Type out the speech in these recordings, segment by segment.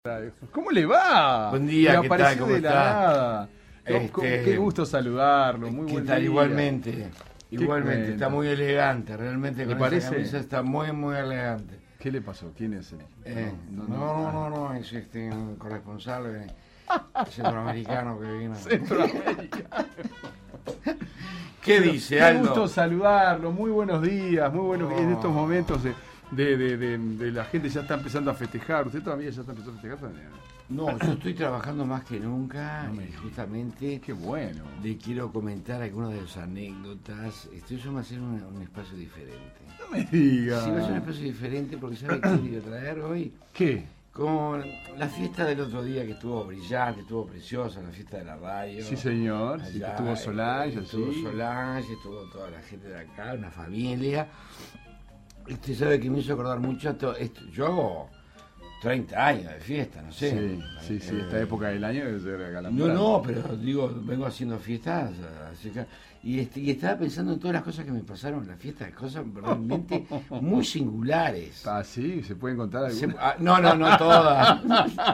¿Cómo le va? Buen día, Me ¿qué tal? apareció ¿Cómo de la está? nada. Qué gusto saludarlo, muy ¿Qué buen tal? día. Igualmente, igualmente, cuenta? está muy elegante, realmente ¿Le con parece? esa camisa está muy elegante. ¿Qué le pasó? ¿Quién es él? No, es un corresponsal centroamericano que vino. Centroamericano. ¿Qué dice, Qué Aldo? gusto saludarlo, muy buenos días, muy buenos días. En estos momentos de la gente ya está empezando a festejar. ¿Usted todavía ya está empezando a festejar también? No, yo estoy trabajando más que nunca y justamente Qué bueno. le quiero comentar algunas de las anécdotas. Estoy yo a hacer un espacio diferente. No me diga. Sí, va a ser un espacio diferente porque ¿sabe qué le iba a traer hoy? ¿Qué? Con la fiesta del otro día que estuvo brillante, estuvo preciosa, la fiesta de la radio. Sí, señor. Sí, que Allá, estuvo Solange, estuvo así. Solange, estuvo toda la gente de acá, una familia. Usted sabe que me hizo acordar mucho esto. Yo hago 30 años de fiesta, no sé. Sí, esta época del año debe ser No, galardonada. pero digo, vengo haciendo fiestas. Y estaba pensando en todas las cosas que me pasaron en la fiesta, cosas realmente muy singulares. Ah, sí, ¿se pueden contar alguna? No todas.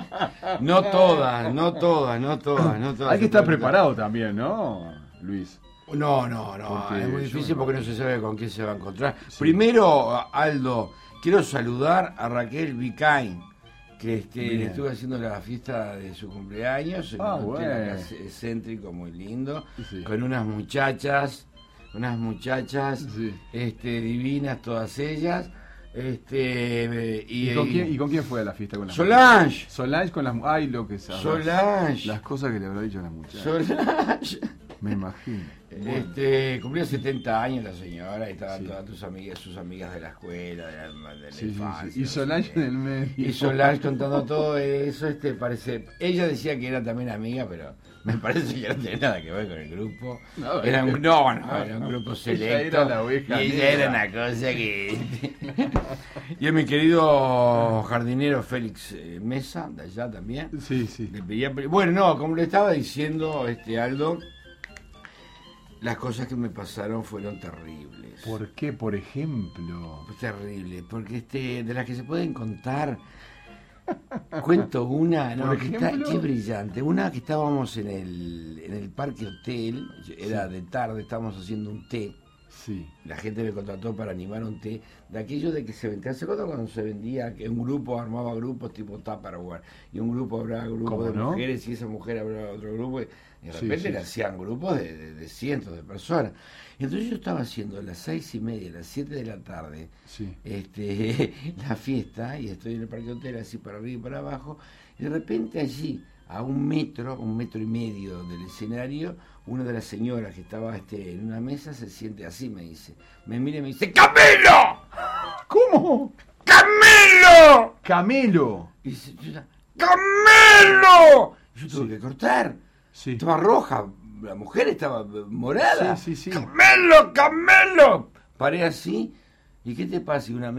No todas. Hay que estar preparado también, ¿no, Luis? No, Porque es muy yo difícil me porque no se sabe con quién se va a encontrar. Sí. Primero, Aldo, quiero saludar a Raquel Vicain, que le Bien. estuve haciendo la fiesta de su cumpleaños en un hotel Bueno. acá excéntrico muy lindo, Sí. con unas muchachas Sí. divinas todas ellas. ¿Y con quién fue a la fiesta? Con las Solange. Solange con las... Ay, lo que sabe. Solange. Las cosas que le habrá dicho a las muchachas. Solange. Me imagino. Cumplió 70 años la señora y estaban Sí. todas sus amigas de la escuela, de la Sí. infancia. Y no sé Solange qué. en el medio. Y Solange contando todo eso, parece... Ella decía que era también amiga, pero me parece que no tenía nada que ver con el grupo. No, Era un grupo Ella selecto. era la oveja y ella negra. era una cosa que... Y a mi querido jardinero Félix Mesa, de allá también. Sí. Le pedía, bueno, no, como le estaba diciendo Aldo, las cosas que me pasaron fueron terribles. ¿Por qué, por ejemplo? Terribles, porque de las que se pueden contar, cuento una, ¿Por ejemplo? que es brillante. Una que estábamos en el Parque Hotel, era de tarde, estábamos haciendo un té. Sí. La gente me contrató para animar un té, de aquello de que se vendía, ¿se acuerdan cuando se vendía que un grupo armaba grupos tipo Tupperware y un grupo hablaba grupo ¿Cómo de no? mujeres y esa mujer hablaba otro grupo y de Sí, repente sí. le hacían grupos de cientos de personas? Entonces yo estaba haciendo a las 6:30, a las 7 de la tarde, Sí. la fiesta y estoy en el Parque Hotel así para arriba y para abajo y de repente allí a 1 metro y medio del escenario, una de las señoras que estaba en una mesa se siente así, me dice, me mira y me dice, ¡Camilo! ¿Cómo? ¡Camilo! Camelo. Y dice, ¡Camilo! Yo tuve Sí. que cortar, Sí. estaba roja, la mujer estaba morada. Sí. ¡Camelo! Paré así. ¿Y qué te pasa? Y una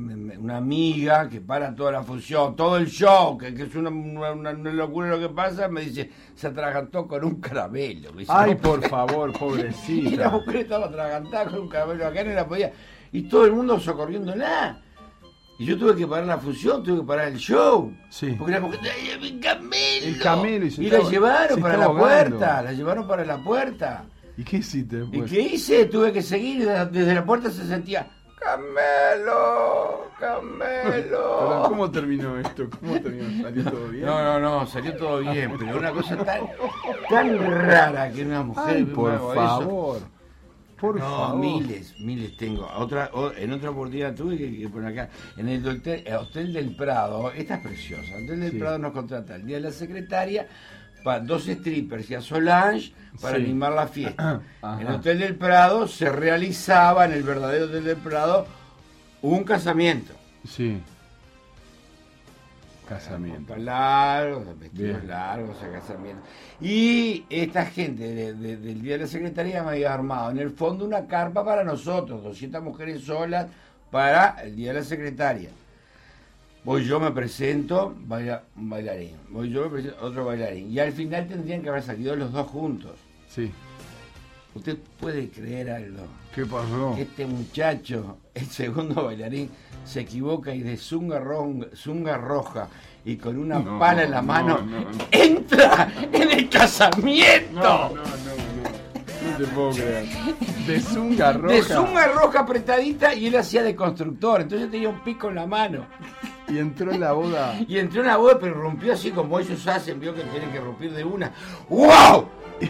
amiga que para toda la función, todo el show, que es una locura lo que pasa, me dice, se atragantó con un caramelo. Me dice, Ay, "No, por favor, y la pobrecita. mujer estaba atragantada con un caramelo acá, no la podía. Y todo el mundo socorriéndola. Y yo tuve que parar la función, tuve que parar el show. Sí. Porque la mujer, ¡ay, el camelo! El camelo, Y la llevaron se para estaba la ahogando. puerta, la llevaron para la puerta. ¿Y qué hiciste ¿Y después? qué hice? Tuve que seguir, desde la puerta se sentía, ¡Camelo! Perdón, ¿cómo terminó esto? ¿Cómo terminó? ¿Salió todo bien? No, salió todo bien, pero una cosa tan rara que una mujer Ay, me por haga favor. Por No, favor. miles tengo. En otra oportunidad tuve que poner acá. En el Hotel del Prado, esta es preciosa. El Hotel del Sí. Prado nos contrata el día de la secretaria para 2 strippers y a Solange para Sí. animar la fiesta. Ajá. En el Hotel del Prado se realizaba, en el verdadero Hotel del Prado, un casamiento. Sí. Casamiento. Ropa largos, vestidos Bien. largos, a casamiento. Y esta gente del Día de la Secretaría me había armado en el fondo una carpa para nosotros, 200 mujeres solas para el Día de la Secretaria. Voy yo, me presento, un bailarín. Voy yo, me presento, otro bailarín. Y al final tendrían que haber salido los dos juntos. Sí. Usted puede creer algo. ¿Qué pasó? Este muchacho, el segundo bailarín, se equivoca y de zunga roja y con una pala en la mano entra en el casamiento. No te puedo creer. De zunga roja. De zunga roja apretadita y él hacía de constructor. Entonces tenía un pico en la mano. Y entró en la boda. Y entró en la boda, pero rompió así como ellos hacen. Vio que tienen que romper de una. ¡Wow!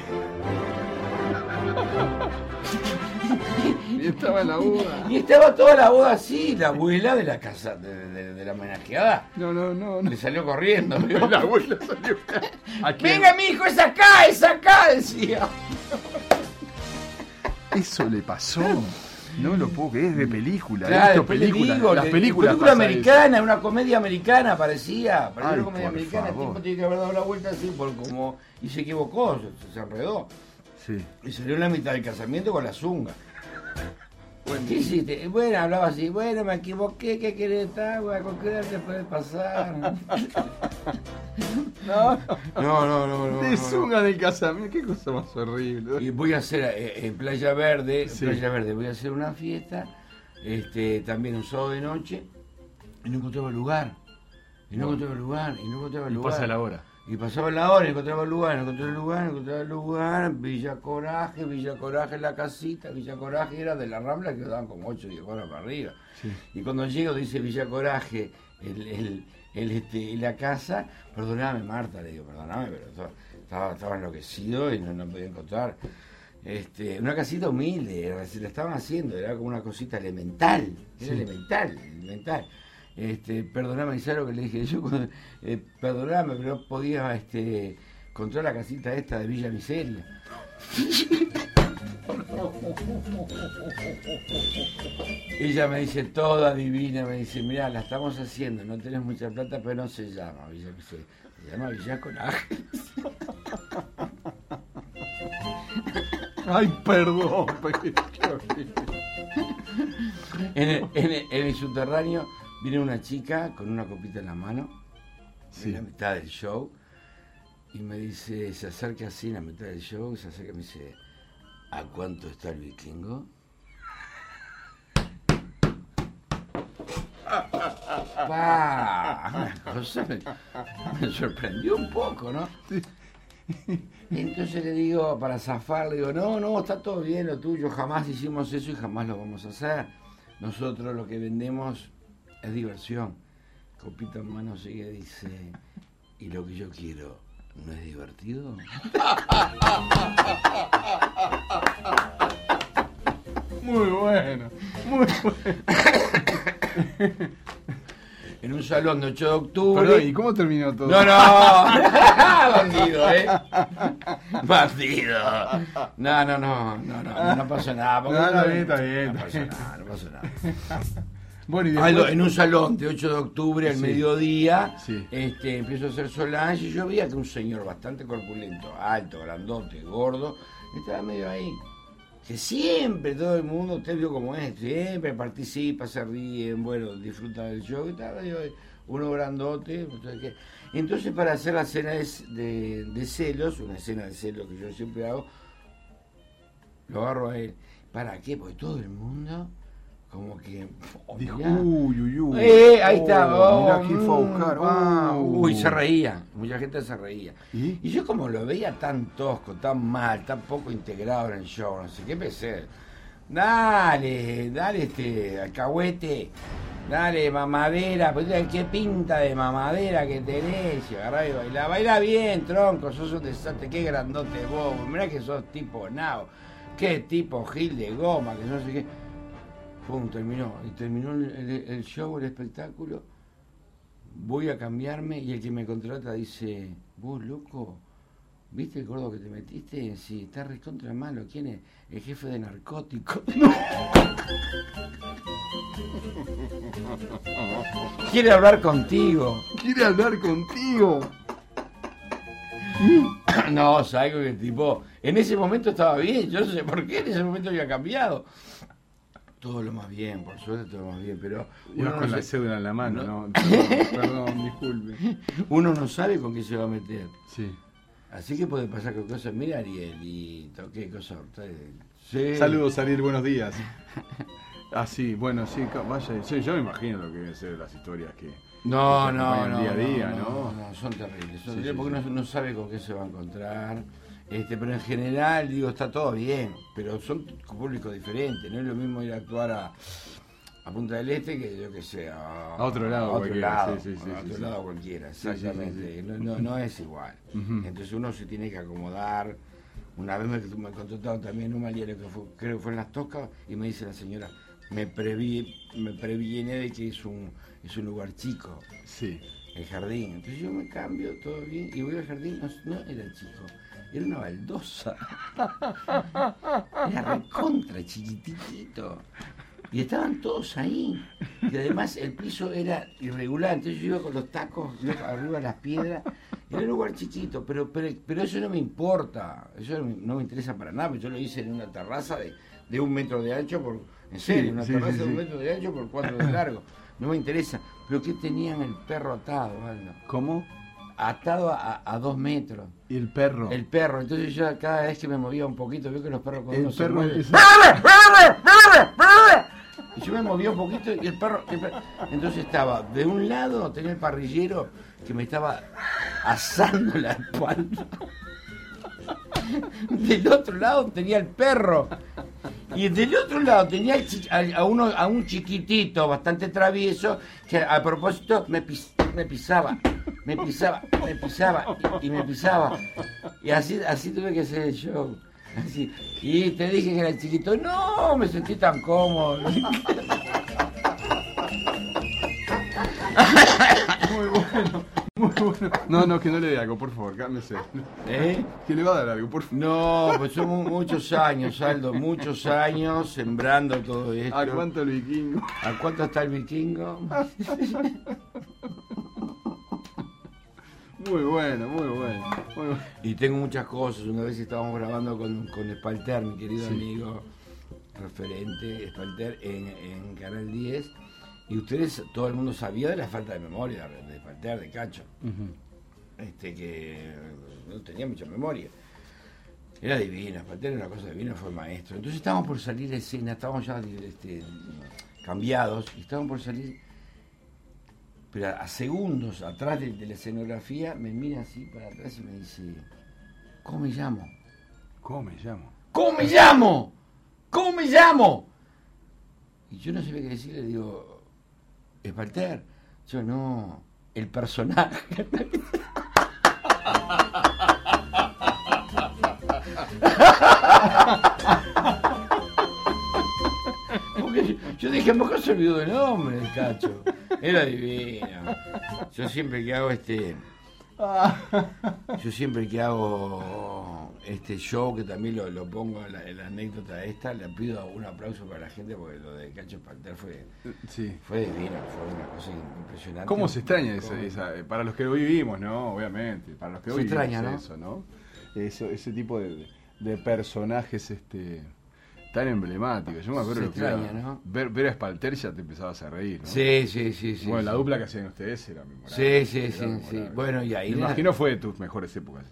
Y estaba en la boda. Y estaba toda la boda así. La abuela de la casa, de la homenajeada. No. Le salió corriendo. ¿Vio? La abuela salió. ¡Venga, mi hijo, es acá! Decía. Eso le pasó. No lo puedo creer, es de película. Claro, película. digo, Las películas. Película americana, una comedia americana parecía. Parecía Ay, una comedia por americana. favor. El tipo tiene que haber dado la vuelta así y se equivocó, se enredó. Sí. Y salió en la mitad del casamiento con la zunga. ¿Qué hiciste? Bueno, hablaba así, bueno, me equivoqué, ¿qué querés estar? Cualquiera te puede pasar. No. De zunga del casamiento, qué cosa más horrible. Y voy a hacer en Playa Verde, Sí. voy a hacer una fiesta, también un sábado de noche, y no encontraba lugar. Y Pasa la hora. Y pasaba la hora, encontraba el lugar, Villa Coraje, la casita, Villa Coraje era de la Rambla que daban como 8 o 10 horas para arriba. Sí. Y cuando llego dice Villa Coraje, la casa, perdóname Marta, le digo, perdóname, pero estaba enloquecido y no podía encontrar. Una casita humilde, se la estaban haciendo, era como una cosita elemental, era elemental. Perdóname, ¿sabes lo que le dije? Yo, perdóname, pero no podía encontrar la casita esta de Villa Miseria. Ella me dice, toda divina, me dice, mirá, la estamos haciendo, no tenés mucha plata, pero no se llama Villa Miseria, se llama Villa Coraje. Ay, perdón. En el subterráneo viene una chica con una copita en la mano, en la mitad del show, y me dice, se acerca así en la mitad del show, se acerca y me dice, ¿a cuánto está el vikingo? Una cosa me sorprendió un poco, ¿no? Entonces le digo, para zafar, le digo, no, está todo bien lo tuyo, jamás hicimos eso y jamás lo vamos a hacer. Nosotros lo que vendemos es diversión. Copita en mano sigue y dice, ¿y lo que yo quiero no es divertido? Muy bueno. En un salón de 8 de octubre. Perdón, ¿y cómo terminó todo? No. Bandido, Bandido. No pasó nada. Está bien. No pasó nada. Bueno, y después... En un salón de 8 de octubre al mediodía, Sí. empiezo a hacer Solange y yo veía que un señor bastante corpulento, alto, grandote, gordo, estaba medio ahí. Que siempre todo el mundo, usted vio como es, siempre participa, se ríen, bueno, disfruta del show y tal, uno grandote, no sé qué. Entonces para hacer la escena de celos, una escena de celos que yo siempre hago, lo agarro a él. ¿Para qué? Porque todo el mundo como que... Dijo, mirá. uy. Ahí está. Mirá quién fue a buscar. Uy, se reía. Mucha gente se reía. ¿Y? Y yo como lo veía tan tosco, tan mal, tan poco integrado en el show, no sé qué pensé. Dale, alcahuete. Dale, mamadera. Pues, qué pinta de mamadera que tenés. Y agarrá y bailá. Bailá bien, tronco. Sos un desastre. Qué grandote vos. Mirá que sos tipo nao. Qué tipo gil de goma. Que no sé qué. Pum, terminó el show, el espectáculo. Voy a cambiarme y el que me contrata dice, vos loco, ¿viste el gordo que te metiste? Sí, está recontra malo. ¿Quién es? El jefe de narcóticos. Quiere hablar contigo. No, sabes que el tipo en ese momento estaba bien, yo no sé por qué en ese momento había cambiado. Todo lo más bien, por suerte todo lo más bien, pero... Ibas con la cédula en la mano, ¿no? Perdón, disculpe. Uno no sabe con qué se va a meter. Sí. Así que puede pasar con cosas. Mira, Ariel, y toqué cosas. Sí. Saludos, Ariel, buenos días. Sí, bueno, sí, vaya, sí, yo me imagino lo que deben ser las historias que No, día a día, ¿no? No, son terribles. Sí, Porque sí. no sabe con qué se va a encontrar. Pero en general, digo, está todo bien. Pero son públicos diferentes. No es lo mismo ir a actuar a Punta del Este que yo que sé, a otro lado, a otro lado, sí, a otro sí. lado cualquiera, exactamente. Sí. No es igual. Entonces uno se tiene que acomodar. Una vez me contrataron también un maliero que creo que fue en Las Tocas y me dice la señora, me previene de que es un lugar chico, sí, el jardín. Entonces yo me cambio, todo bien, y voy al jardín, no era chico, era una baldosa. Era recontra chiquitito. Y estaban todos ahí. Y además el piso era irregular, entonces yo iba con los tacos arriba de las piedras. Era un lugar chiquito, pero eso no me importa. Eso no me interesa para nada. Yo lo hice en una terraza de 1 metro de ancho en serio, una terraza de 1 metro de ancho por 4 de largo. No me interesa. Pero ¿qué tenían el perro atado, Aldo? ¿Cómo? Atado a 2 metros. ¿Y el perro? El perro. Entonces yo cada vez que me movía un poquito, veo que los perros con el uno se perro mueven. Y yo me movía un poquito y el perro. Entonces estaba, de un lado tenía el parrillero que me estaba asando la espalda. Del otro lado tenía el perro. Y del otro lado tenía a un chiquitito bastante travieso que a propósito me pisaba. Y así tuve que hacer el show. Así. Y te dije que era chiquito. No, me sentí tan cómodo. Muy bueno. No, que no le dé algo, por favor, cálmese. Que le va a dar algo, por favor. No, pues son muchos años, Aldo, muchos años sembrando todo esto. ¿A cuánto el vikingo? ¿A cuánto está el vikingo? Muy bueno. Y tengo muchas cosas. Una vez estábamos grabando con Espalter, mi querido amigo referente, Espalter, en Canal 10. Y todo el mundo sabía de la falta de memoria de Espalter, de Cacho. Que no tenía mucha memoria. Era divina, Espalter era una cosa divina, fue maestro. Entonces estábamos por salir de escena, estábamos ya cambiados, y estábamos por salir. Pero a segundos atrás de la escenografía me mira así para atrás y me dice, ¿cómo me llamo? Y yo no sabía qué decir, le digo, Espalter. Yo no, el personaje. Porque yo dije, a lo mejor se olvidó del nombre del Cacho. Era divino. Yo siempre que hago este show, que también lo pongo en la anécdota esta, le pido un aplauso para la gente porque lo de Cacho Espalter fue divino, fue una cosa impresionante. ¿Cómo se extraña esa para los que lo vivimos, ¿no? Obviamente, para los que lo vivimos extraña, eso, ¿no? Ese tipo de personajes tan emblemáticos. Yo me acuerdo ¿no? ver a Espalter ya te empezabas a reír, ¿no? Sí. Bueno, la dupla que hacían ustedes era memorable. Sí. Bueno, y ahí me imagino fue de tus mejores épocas.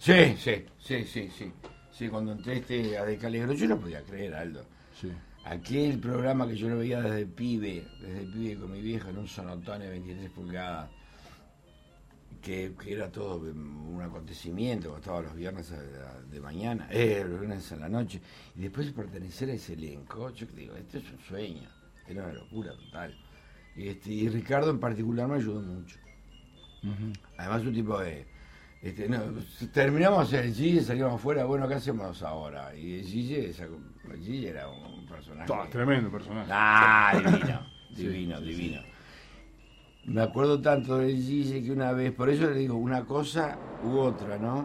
Sí, cuando entré a De Caligro, yo no podía creer, Aldo. Sí. Aquel programa que yo lo veía desde pibe con mi vieja en un sonotone de 23 pulgadas, que era todo un acontecimiento, estaba los viernes de mañana, los viernes en la noche, y después pertenecer a ese elenco, yo digo, esto es un sueño, era una locura total. Y Ricardo en particular me ayudó mucho. Además un tipo de... terminamos el Gille, salimos afuera, bueno, ¿qué hacemos ahora? Y el Gille era un personaje... Tremendo personaje. Divino. Me acuerdo tanto del Gille que una vez, por eso le digo, una cosa u otra, ¿no?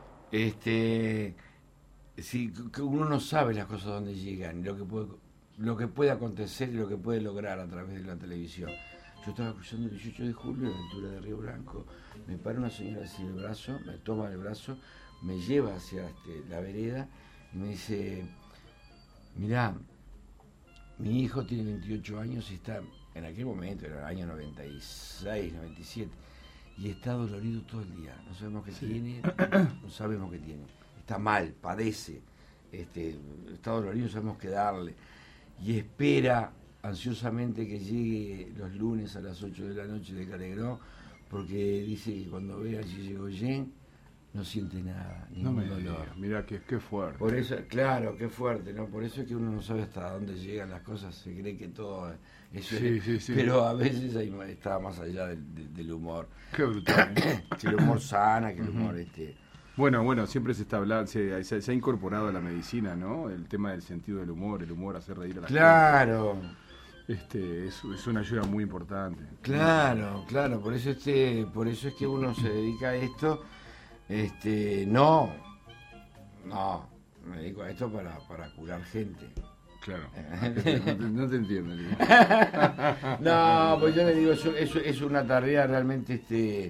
Si uno no sabe las cosas donde llegan, lo que puede acontecer y lo que puede lograr a través de la televisión. Yo estaba cruzando el 18 de julio a la altura de Río Blanco, me para una señora así el brazo, me toma el brazo, me lleva hacia la vereda y me dice, mirá, mi hijo tiene 28 años y está, en aquel momento, era el año 96, 97, y está dolorido todo el día. No sabemos qué tiene, no sabemos qué tiene. Está mal, padece, está dolorido, no sabemos qué darle. Y espera ansiosamente que llegue los lunes a las 8 de la noche de Calegró, porque dice que cuando ve a Gilles Yen no siente nada, ningún dolor. Mira qué fuerte. Por eso, claro, qué fuerte, ¿no? Por eso es que uno no sabe hasta dónde llegan las cosas, se cree que todo eso sí. Pero a veces está más allá del humor. Qué brutal. Que el humor sana, que el humor Bueno, siempre se está hablando, se ha incorporado a la medicina, ¿no? El tema del sentido del humor, el humor hacer reír a la gente. Claro. Es una ayuda muy importante. Claro, por eso es que uno se dedica a esto. No, me dedico a esto para curar gente. Claro. No te entiendo. No, pues yo le digo, es una tarea realmente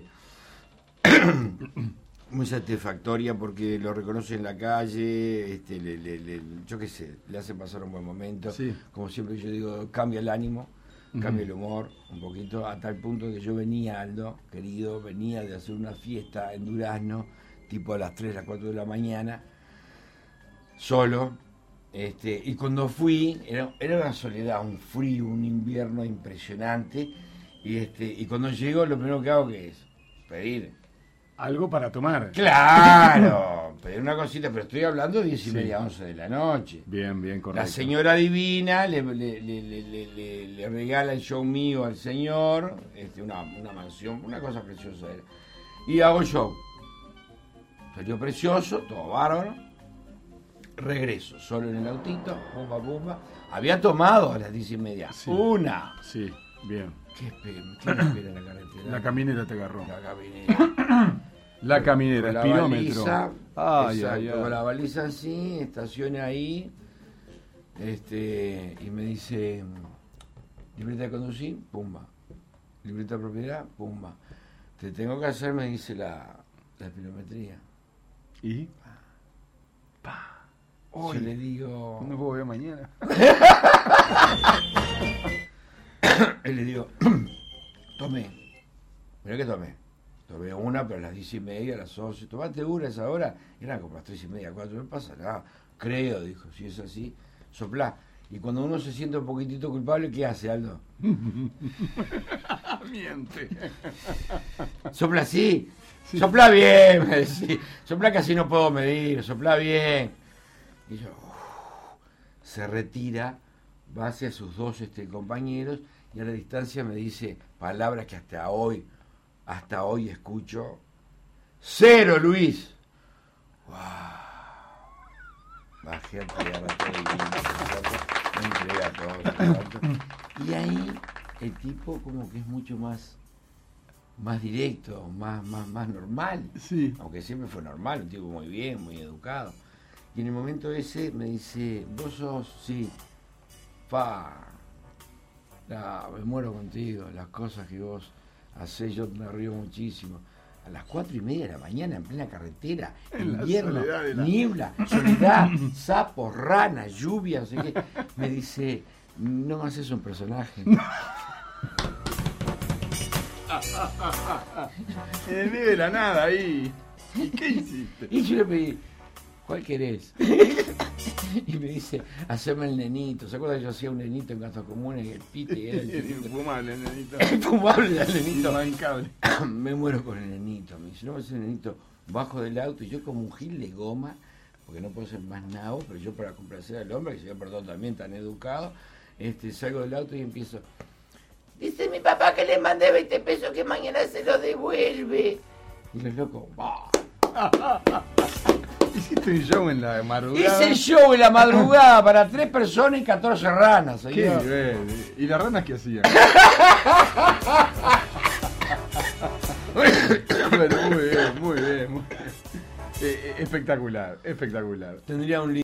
muy satisfactoria porque lo reconoce en la calle, yo qué sé, le hace pasar un buen momento. Sí. Como siempre yo digo, cambia el ánimo, cambia el humor un poquito, a tal punto que yo venía, Aldo, querido, venía de hacer una fiesta en Durazno, tipo a las 3, las 4 de la mañana, solo, y cuando fui, era una soledad, un frío, un invierno impresionante, y cuando llego lo primero que hago que es pedir. Algo para tomar. Claro, pedir una cosita, pero estoy hablando de 10:30, 11 de la noche. Bien, correcto. La señora divina le regala el show mío al señor, una mansión, una cosa preciosa era. Y hago show. Salió precioso, todo bárbaro. Regreso, solo en el autito, pumba. Había tomado a las 10:30. Sí. Una. Sí, bien. ¿Qué me espera en la carretera? La caminera te agarró. La caminera. La caminera, el pilómetro. Con la baliza así, estaciona ahí, y me dice, libreta de conducir, pumba. Libreta de propiedad, pumba. Te tengo que hacer, me dice la espirometría. ¿Y? Yo le digo... No puedo ver mañana. Y le digo, tomé. Mirá que tomé. Tomé una, pero a las 10:30, a las 11. Tomate una a esa hora. Eran como las 3:30, 4. No pasa nada. Creo, dijo. Si es así, soplá. Y cuando uno se siente un poquitito culpable, ¿qué hace, Aldo? Miente. Sopla así. Sí. Sopla bien, me decía. Sopla que así no puedo medir. Sopla bien. Y yo, se retira, va hacia sus dos compañeros y a la distancia me dice palabras que hasta hoy escucho. ¡Cero, Luis! ¡Wow! Bajé a pegar a todo el me entregué a todo. Y ahí el tipo como que es mucho más directo, más normal. Sí. Aunque siempre fue normal, un tipo muy bien, muy educado. Y en el momento ese me dice, vos sos, sí, me muero contigo, las cosas que vos hacés, yo me río muchísimo. A las 4:30 de la mañana, en plena carretera, invierno, niebla, soledad, sapos, ranas, lluvia, no sé qué. Me dice, no haces un personaje. En el medio de la nada ahí. ¿Y qué hiciste? Y yo le pedí, ¿cuál querés? Y me dice, haceme el nenito. ¿Se acuerdan que yo hacía un nenito en Gastos Comunes? El pite era el infumable el nenito. Infumable el nenito. Inmancable. Me muero con el nenito. Me dice, no, ese nenito bajo del auto y yo como un gil de goma, porque no puedo ser más nabo, pero yo para complacer al hombre, que se ve perdón también tan educado, salgo del auto y empiezo. Dice mi papá que le mandé 20 pesos que mañana se los devuelve. Y los locos, ¡bah! Hiciste un show en la madrugada. Hice el show en la madrugada para 3 personas y 14 ranas. Qué nivel. ¿Y las ranas qué hacían? Bueno, muy bien. Espectacular. Tendría un